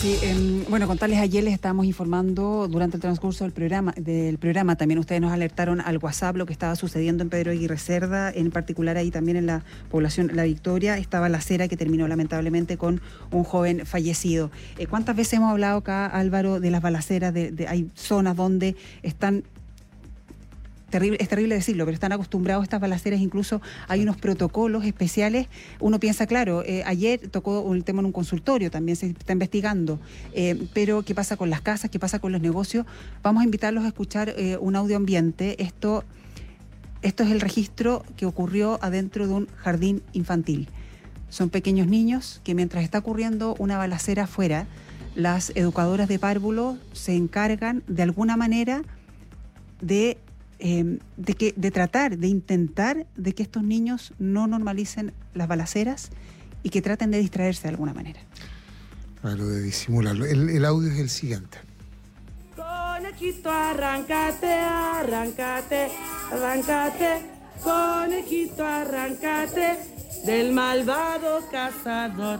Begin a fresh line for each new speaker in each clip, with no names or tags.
Sí, bueno, contarles, ayer les estábamos informando durante el transcurso del programa, también ustedes nos alertaron al WhatsApp lo que estaba sucediendo en Pedro Aguirre Cerda, en particular ahí también en la población La Victoria, esta balacera que terminó lamentablemente con un joven fallecido. ¿Cuántas veces hemos hablado acá, Álvaro, de las balaceras? Hay zonas donde están... Es terrible decirlo, pero están acostumbrados a estas balaceras, incluso hay unos protocolos especiales. Uno piensa, claro, ayer tocó el tema en un consultorio, también se está investigando, pero ¿qué pasa con las casas? ¿Qué pasa con los negocios? Vamos a invitarlos a escuchar un audio ambiente. Esto es el registro que ocurrió adentro de un jardín infantil. Son pequeños niños que mientras está ocurriendo una balacera afuera, las educadoras de párvulo se encargan de alguna manera de tratar, de intentar de que estos niños no normalicen las balaceras y que traten de distraerse de alguna manera.
Claro, de disimularlo. El audio es el siguiente.
Conejito, arráncate, arráncate, arráncate. Conejito, arráncate del malvado cazador.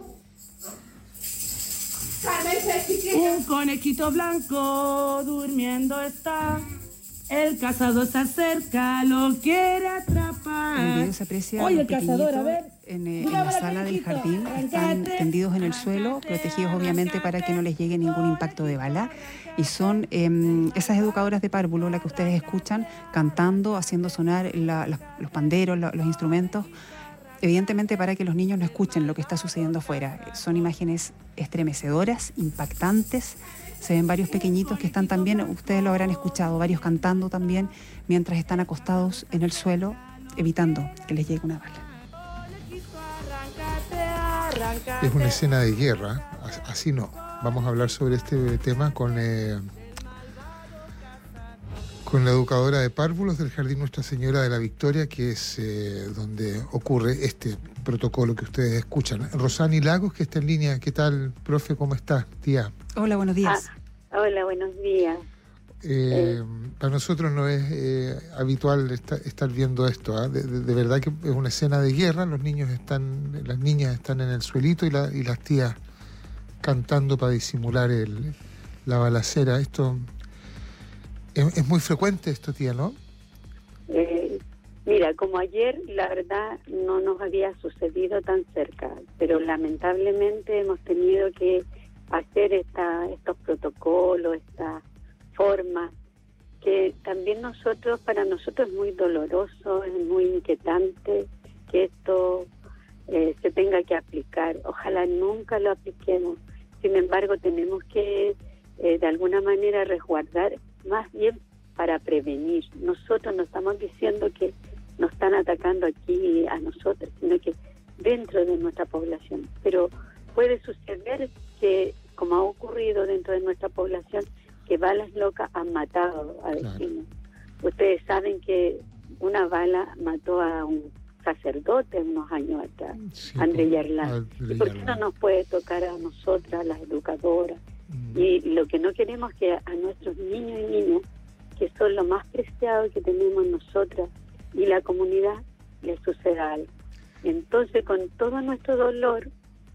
Un conejito blanco durmiendo está. El cazador se acerca, lo quiere atrapar.
En el video se aprecia
Oye, el cazador, a ver.
En la sala del jardín, están tendidos en el suelo, protegidos obviamente para que no les llegue ningún impacto de bala. Y son esas educadoras de párvulo las que ustedes escuchan cantando, haciendo sonar los panderos, los instrumentos, evidentemente para que los niños no escuchen lo que está sucediendo afuera. Son imágenes estremecedoras, impactantes. Se ven varios pequeñitos que están también, ustedes lo habrán escuchado, varios cantando también, mientras están acostados en el suelo, evitando que les llegue una bala.
Es una escena de guerra, así no. Vamos a hablar sobre este tema con la educadora de párvulos del Jardín Nuestra Señora de la Victoria, que es donde ocurre este protocolo que ustedes escuchan. Rosani Lagos, que está en línea. ¿Qué tal, profe? ¿Cómo está, tía?
Hola, buenos días.
Hola, buenos días.
Para nosotros no es habitual estar viendo esto. De verdad que es una escena de guerra. Las niñas están en el suelito y las tías cantando para disimular la balacera. Esto es muy frecuente, esto, tía, ¿no?
Mira, como ayer, la verdad, no nos había sucedido tan cerca, pero lamentablemente hemos tenido que hacer estos protocolos, esta forma, que también para nosotros es muy doloroso, es muy inquietante que esto se tenga que aplicar. Ojalá nunca lo apliquemos. Sin embargo, tenemos que de alguna manera resguardar, más bien para prevenir. Nosotros no estamos diciendo que nos están atacando aquí a nosotros, sino que dentro de nuestra población. Pero puede suceder que, como ha ocurrido dentro de nuestra población, que balas locas han matado a vecinos. Claro. Ustedes saben que una bala mató a un sacerdote unos años atrás, sí, André Yarlán. ¿Y por qué no nos puede tocar a nosotras, las educadoras? Y lo que no queremos es que a nuestros niños y niñas, que son lo más preciado que tenemos nosotras y la comunidad, les suceda algo. Entonces, con todo nuestro dolor,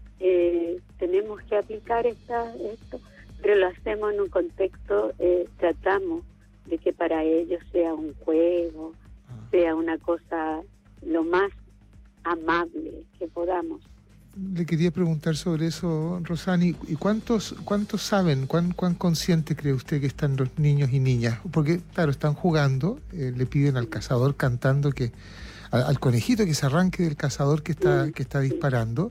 tenemos que aplicar esto, pero lo hacemos en un contexto, tratamos de que para ellos sea un juego, sea una cosa lo más amable que podamos.
Le quería preguntar sobre eso, Rosani. ¿Y cuántos saben, cuán consciente cree usted que están los niños y niñas? Porque, claro, están jugando, le piden al cazador cantando al conejito que se arranque del cazador que está disparando.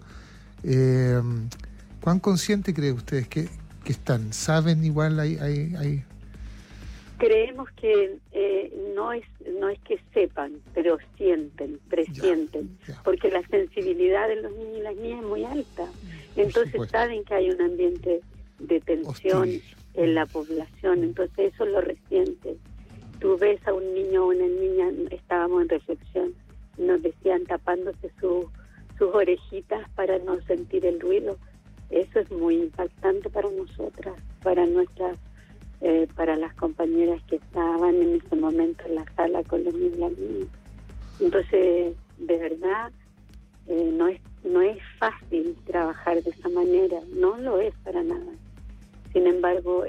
¿Cuán consciente cree ustedes que están? ¿Saben igual? Hay...
Creemos que no es que sepan, pero presienten, ya. Porque la sensibilidad de los niños y las niñas es muy alta. Entonces saben que hay un ambiente de tensión hostil en la población, entonces eso lo resiente. Tú ves a un niño o una niña, estábamos en reflexión, nos decían tapándose sus orejitas para no sentir el ruido. Eso es muy impactante para nosotras, para las compañeras que estaban en ese momento en la sala con los niños y las niñas. Entonces, de verdad, no es fácil trabajar de esa manera, no lo es para nada. Sin embargo,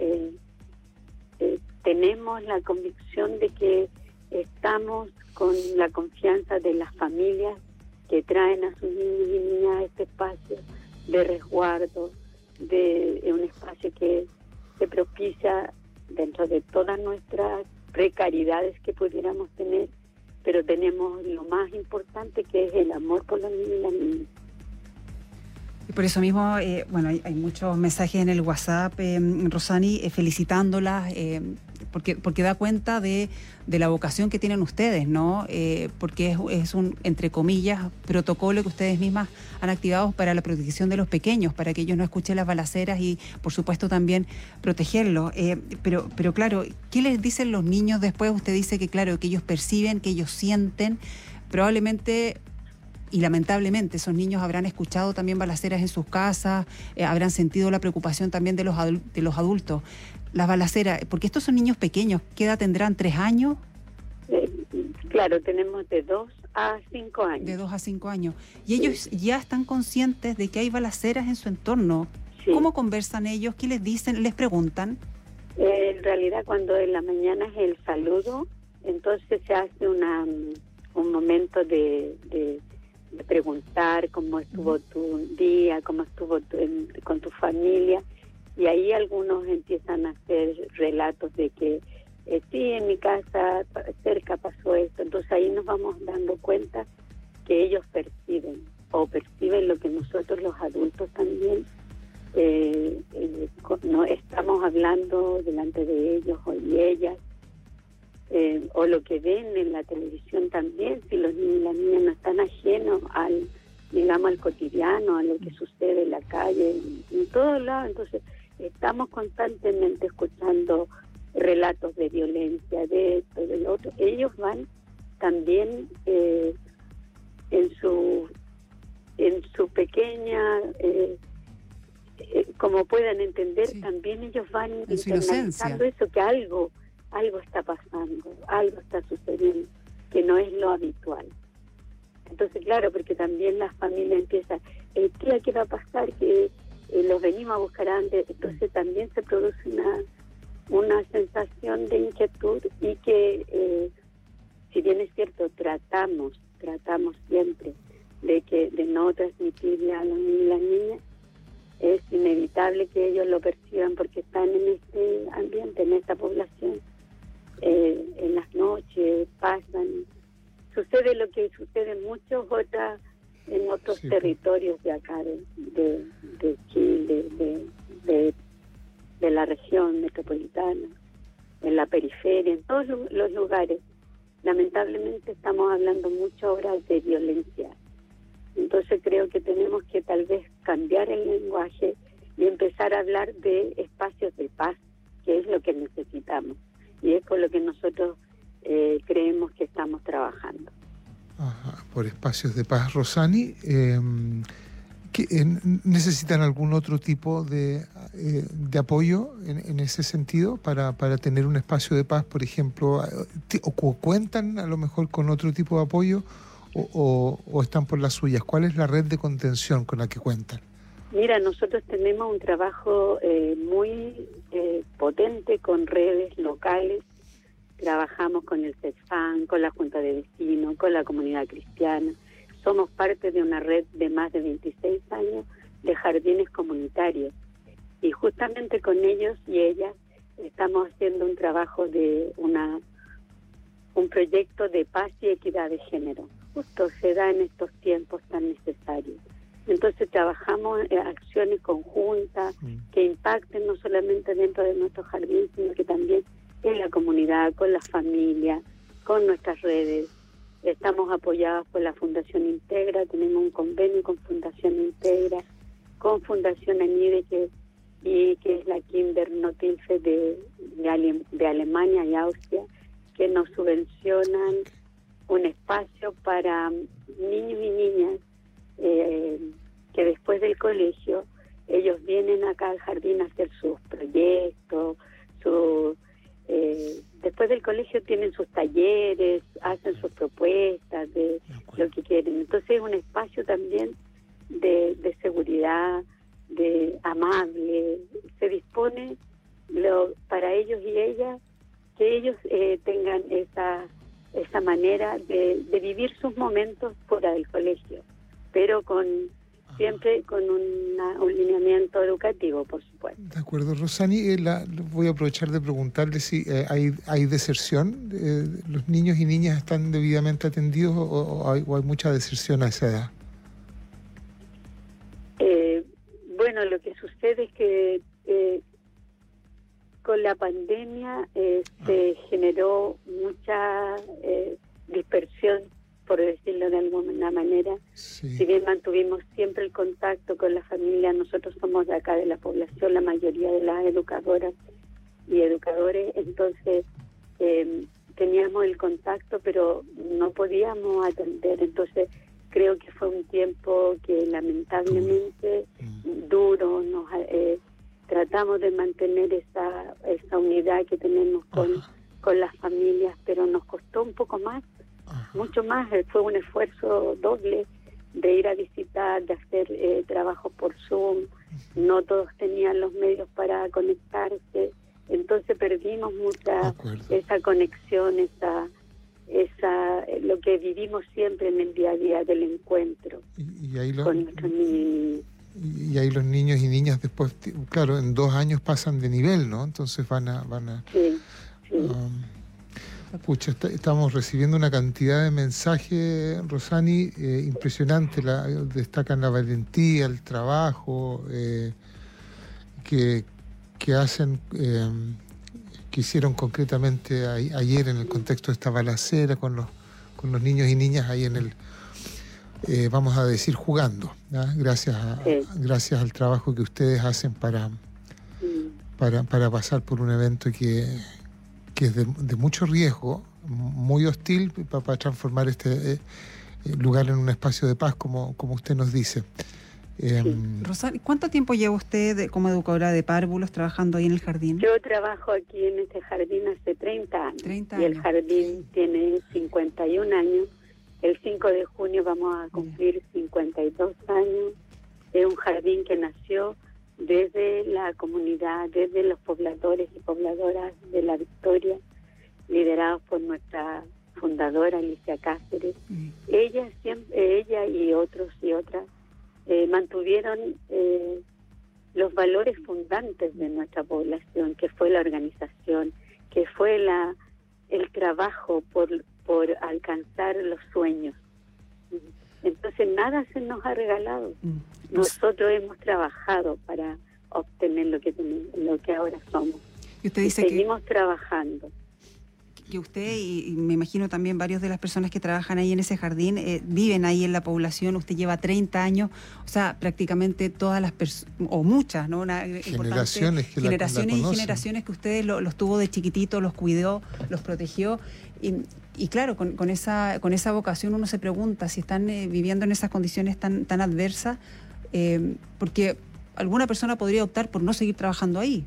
tenemos la convicción de que estamos con la confianza de las familias que traen a sus niños y niñas a este espacio de resguardo, de un espacio que se propicia dentro de todas nuestras precariedades que pudiéramos tener, pero tenemos lo más importante, que es el amor por los niños y las niñas.
Y por eso mismo, bueno, hay muchos mensajes en el WhatsApp, Rosani, felicitándolas, porque da cuenta de la vocación que tienen ustedes, ¿no? Porque es un, entre comillas, protocolo que ustedes mismas han activado para la protección de los pequeños, para que ellos no escuchen las balaceras y, por supuesto, también protegerlos. Pero claro, ¿qué les dicen los niños después? Usted dice que, claro, que ellos perciben, que ellos sienten, probablemente... Y lamentablemente esos niños habrán escuchado también balaceras en sus casas, habrán sentido la preocupación también de los adultos. Las balaceras, porque estos son niños pequeños, ¿qué edad tendrán? ¿3 años?
Claro, tenemos de 2 a 5 años.
De 2 a 5 años. Y ellos ya están conscientes de que hay balaceras en su entorno. Sí. ¿Cómo conversan ellos? ¿Qué les dicen? ¿Les preguntan?
En realidad, cuando en la mañana es el saludo, entonces se hace un momento de preguntar cómo estuvo tu día, cómo estuvo con tu familia, y ahí algunos empiezan a hacer relatos de que sí, en mi casa cerca pasó esto. Entonces ahí nos vamos dando cuenta que ellos perciben lo que nosotros los adultos también no estamos hablando delante de ellos y ellas, o lo que ven en la televisión también, si los niños y las niñas no están ajenos al cotidiano, a lo que sucede en la calle, en todos lados. Entonces estamos constantemente escuchando relatos de violencia, de esto, de lo otro. Ellos van también en su pequeña, como puedan entender, sí. También ellos van internalizando eso, que algo está pasando, algo está sucediendo, que no es lo habitual. Entonces, claro, porque también la familia empieza, tía, ¿qué va a pasar? Que los venimos a buscar antes. Entonces también se produce una sensación de inquietud, y que, si bien es cierto, tratamos siempre de no transmitirle a los niños y las niñas, es inevitable que ellos lo perciban porque están en este ambiente, en esta población. En las noches pasan, sucede lo que sucede en en otros sí. Territorios de acá de Chile, de la región metropolitana, en la periferia, en todos los lugares. Lamentablemente estamos hablando mucho ahora de violencia. Entonces creo que tenemos que tal vez cambiar el lenguaje y empezar a hablar de espacios de paz, que es lo que necesitamos. Y es por lo que nosotros creemos que estamos trabajando.
Ajá, por espacios de paz. Rosani, ¿necesitan algún otro tipo de apoyo en ese sentido para tener un espacio de paz, por ejemplo? ¿O cuentan a lo mejor con otro tipo de apoyo o están por las suyas? ¿Cuál es la red de contención con la que cuentan?
Mira, nosotros tenemos un trabajo muy potente con redes locales. Trabajamos con el CESFAN, con la Junta de Vecinos, con la comunidad cristiana. Somos parte de una red de más de 26 años de jardines comunitarios. Y justamente con ellos y ellas estamos haciendo un trabajo de un proyecto de paz y equidad de género. Justo se da en estos tiempos tan necesarios. Entonces trabajamos acciones conjuntas que impacten no solamente dentro de nuestro jardín, sino que también en la comunidad, con la familia, con nuestras redes. Estamos apoyados por la Fundación Integra, tenemos un convenio con Fundación Integra, con Fundación ANIDE, que es la Kindernothilfe de Alemania y Austria, que nos subvencionan un espacio para niños y niñas que después del colegio ellos vienen acá al jardín a hacer sus proyectos, después del colegio tienen sus talleres, hacen sus propuestas de lo que quieren. Entonces es un espacio también de seguridad, de amable. Se dispone para ellos y ellas que ellos tengan esa manera de vivir sus momentos fuera del colegio, pero siempre con un lineamiento educativo, por supuesto.
De acuerdo, Rosani, voy a aprovechar de preguntarle si hay deserción. ¿Los niños y niñas están debidamente atendidos o hay mucha deserción a esa edad?
Bueno, lo que sucede es que con la pandemia se generó mucha dispersión, por decirlo de alguna manera.
Sí.
Si bien mantuvimos siempre el contacto con la familia, nosotros somos de acá de la población, la mayoría de las educadoras y educadores, entonces teníamos el contacto, pero no podíamos atender. Entonces creo que fue un tiempo que lamentablemente duro. Tratamos de mantener esa unidad que tenemos con las familias, pero nos costó un poco más, mucho más. Fue un esfuerzo doble de ir a visitar, de hacer trabajo por Zoom. No todos tenían los medios para conectarse, entonces perdimos mucha esa conexión, lo que vivimos siempre en el día a día del encuentro con nuestros niños y niñas.
Y ahí los niños y niñas después, claro, en 2 años pasan de nivel, ¿no? Entonces van a
Sí.
Pucha, estamos recibiendo una cantidad de mensajes, Rosani, impresionante. Destacan la valentía, el trabajo que hacen, que hicieron concretamente ayer en el contexto de esta balacera con los niños y niñas ahí en el, vamos a decir, jugando, ¿no? Gracias al trabajo que ustedes hacen para pasar por un evento que es de mucho riesgo, muy hostil, para transformar este lugar en un espacio de paz, como usted nos dice.
Rosani, ¿cuánto tiempo lleva usted como educadora de párvulos trabajando ahí en el jardín?
Yo trabajo aquí en este jardín hace 30 años.
30
y el
años.
jardín tiene 51 años. El 5 de junio vamos a cumplir 52 años. Es un jardín que nació desde la comunidad, desde los pobladores y pobladoras de La Victoria, liderados por nuestra fundadora Alicia Cáceres. Ella y otros y otras mantuvieron los valores fundantes de nuestra población, que fue la organización, que fue el trabajo por alcanzar los sueños. Entonces nada se nos ha regalado. Nosotros hemos trabajado para obtener lo que ahora somos.
Y usted dice
seguimos trabajando.
Que usted y me imagino también varios de las personas que trabajan ahí en ese jardín viven ahí en la población. Usted lleva 30 años, o sea, prácticamente todas las personas, o muchas, ¿no?
Generaciones que
generaciones
la
y
conocen.
generaciones que ustedes los tuvo de chiquititos, los cuidó, los protegió. Y claro, con esa vocación uno se pregunta si están viviendo en esas condiciones tan adversas, porque alguna persona podría optar por no seguir trabajando ahí.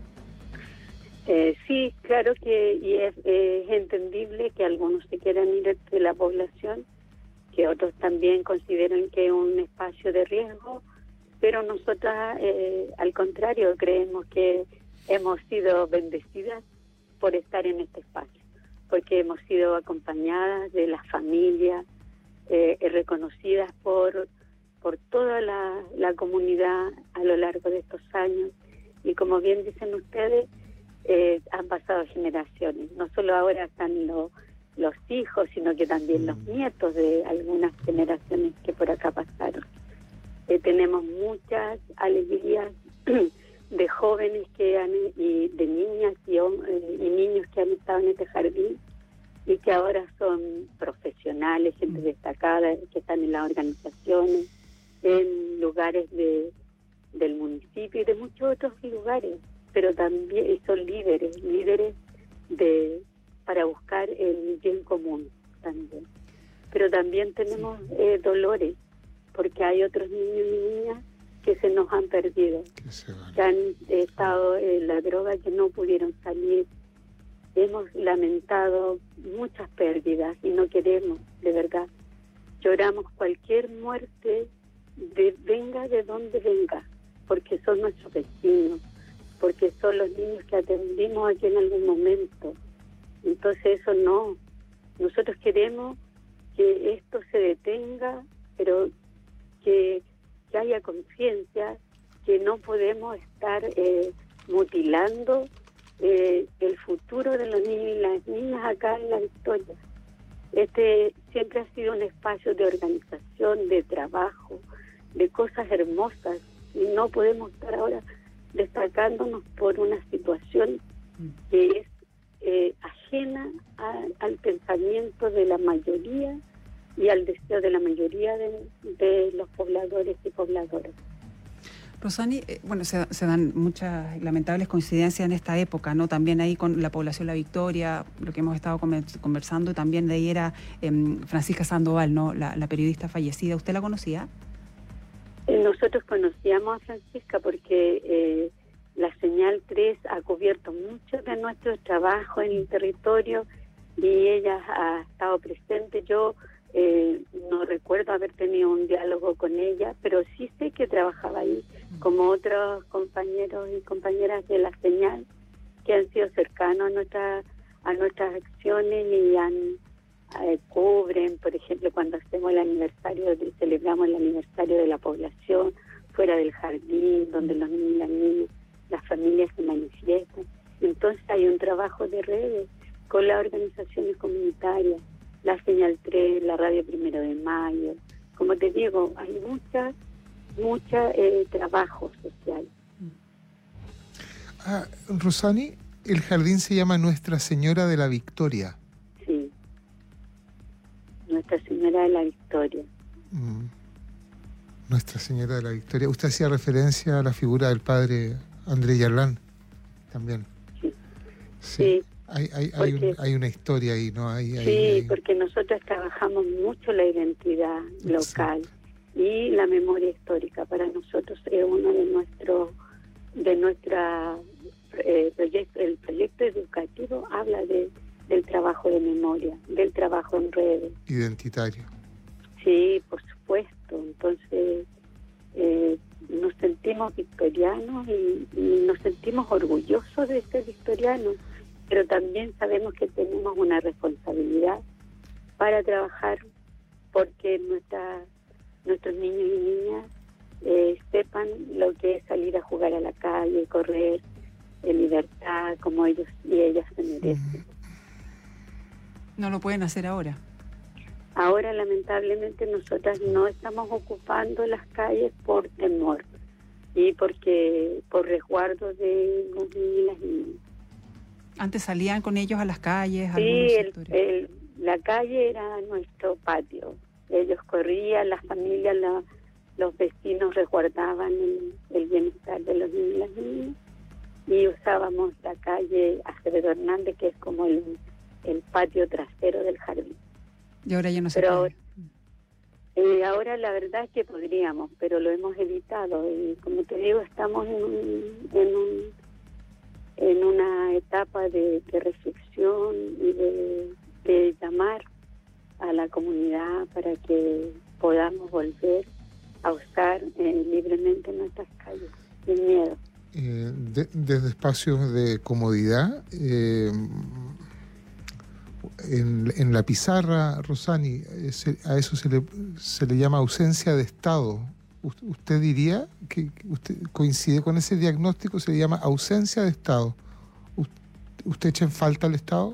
Sí, claro que es entendible que algunos se quieran ir de la población, que otros también consideran que es un espacio de riesgo, pero nosotras, al contrario, creemos que hemos sido bendecidas por estar en este espacio, porque hemos sido acompañadas de las familias, reconocidas por toda la comunidad a lo largo de estos años, y como bien dicen ustedes, han pasado generaciones. No solo ahora están los hijos, sino que también los nietos de algunas generaciones que por acá pasaron. Tenemos muchas alegrías de jóvenes y de niñas y niños que han estado en este jardín y que ahora son profesionales, gente destacada, que están en las organizaciones, en lugares del municipio y de muchos otros lugares, pero también son líderes para buscar el bien común también. Pero también tenemos dolores, porque hay otros niños y niñas que se nos han perdido, que han estado en la droga, que no pudieron salir, hemos lamentado muchas pérdidas y no queremos, de verdad. Lloramos cualquier muerte, venga de donde venga, porque son nuestros vecinos, porque son los niños que atendimos aquí en algún momento. Entonces eso no. Nosotros queremos que esto se detenga, pero que haya conciencia que no podemos estar mutilando el futuro de los niños y las niñas acá en La Victoria. Este siempre ha sido un espacio de organización, de trabajo, de cosas hermosas, y no podemos estar ahora destacándonos por una situación que es ajena al pensamiento de la mayoría y al deseo de la mayoría de los pobladores y pobladoras.
Rosani, bueno, se dan muchas lamentables coincidencias en esta época, ¿no? También ahí con la población La Victoria, lo que hemos estado conversando, también de ahí era Francisca Sandoval, ¿no? La periodista fallecida. ¿Usted la conocía?
Nosotros conocíamos a Francisca porque la Señal 3 ha cubierto mucho de nuestro trabajo en el territorio y ella ha estado presente. Yo no recuerdo haber tenido un diálogo con ella, pero sí sé que trabajaba ahí, como otros compañeros y compañeras de la Señal que han sido cercanos a nuestras acciones y cubren, por ejemplo, cuando hacemos el aniversario, celebramos el aniversario de la población fuera del jardín, donde los niños y las niñas, las familias se manifiestan. Entonces hay un trabajo de redes con las organizaciones comunitarias, la Señal 3, la Radio 1 de Mayo. Como te digo, hay mucha trabajo social.
Rosani, el jardín se llama Nuestra Señora de la Victoria.
Sí, Nuestra Señora de la Victoria.
Nuestra Señora de la Victoria. Usted hacía referencia a la figura del padre André Yarlán también. Sí. Hay una historia ahí, ¿no?
Porque nosotros trabajamos mucho la identidad local y la memoria histórica. Para nosotros es uno de nuestra el proyecto educativo habla del trabajo de memoria, del trabajo en redes.
Identitario.
Sí, por supuesto. Entonces nos sentimos victorianos y nos sentimos orgullosos de ser victorianos, pero también sabemos que tenemos una responsabilidad para trabajar porque nuestros niños y niñas sepan lo que es salir a jugar a la calle, correr en libertad como ellos y ellas se merecen.
No lo pueden hacer ahora.
Ahora, lamentablemente, nosotras no estamos ocupando las calles por temor y por resguardo de los niños y las niñas.
Antes salían con ellos a las calles.
Sí, la calle era nuestro patio. Ellos corrían, las familias, los vecinos resguardaban el bienestar de los niños y las niñas y usábamos la calle Acevedo Hernández, que es como el patio trasero del jardín.
Y ahora ya no se puede.
Ahora la verdad es que podríamos, pero lo hemos evitado. Y como te digo, estamos en una etapa de reflexión y de llamar a la comunidad para que podamos volver a usar libremente nuestras calles, sin miedo.
Desde espacios de comodidad, en la pizarra, Rosani, a eso se le llama ausencia de Estado. ¿Usted diría que usted coincide con ese diagnóstico? Se le llama ausencia de Estado. ¿Usted echa en falta al Estado?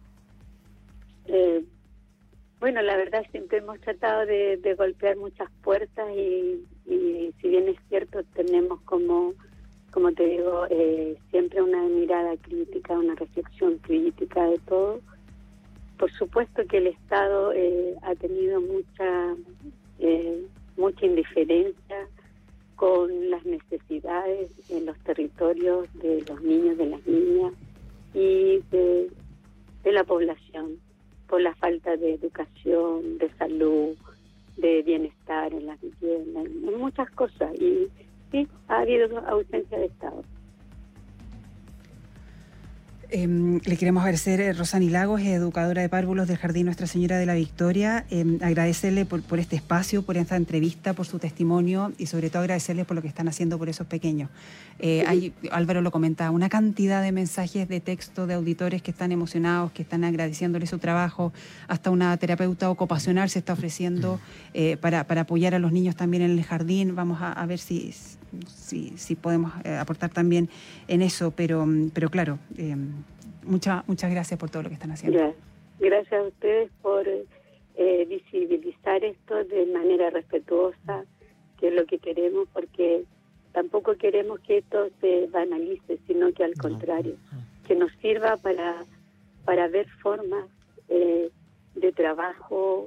Bueno, la verdad siempre hemos tratado de golpear muchas puertas y si bien es cierto tenemos como te digo, siempre una mirada crítica, una reflexión crítica de todo. Por supuesto que el Estado ha tenido mucha indiferencia con las necesidades en los territorios de los niños, de las niñas y de la población, por la falta de educación, de salud, de bienestar en las viviendas, en muchas cosas. Y sí, ha habido ausencia de Estado.
Le queremos agradecer, Rosani Lagos, educadora de párvulos del Jardín Nuestra Señora de la Victoria, agradecerle por este espacio, por esta entrevista, por su testimonio y sobre todo agradecerle por lo que están haciendo por esos pequeños. Álvaro lo comentaba, una cantidad de mensajes de texto de auditores que están emocionados, que están agradeciéndole su trabajo, hasta una terapeuta ocupacional se está ofreciendo para apoyar a los niños también en el jardín. Vamos a ver si podemos aportar también en eso, pero claro, muchas gracias por todo lo que están haciendo.
Gracias a ustedes por visibilizar esto de manera respetuosa, que es lo que queremos, porque tampoco queremos que esto se banalice, sino que al contrario, que nos sirva para ver formas de trabajo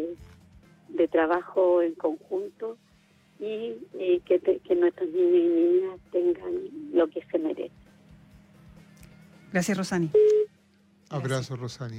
en conjunto y que nuestros niños y niñas tengan lo que se merecen.
Gracias, Rosani.
Abrazo, Rosani.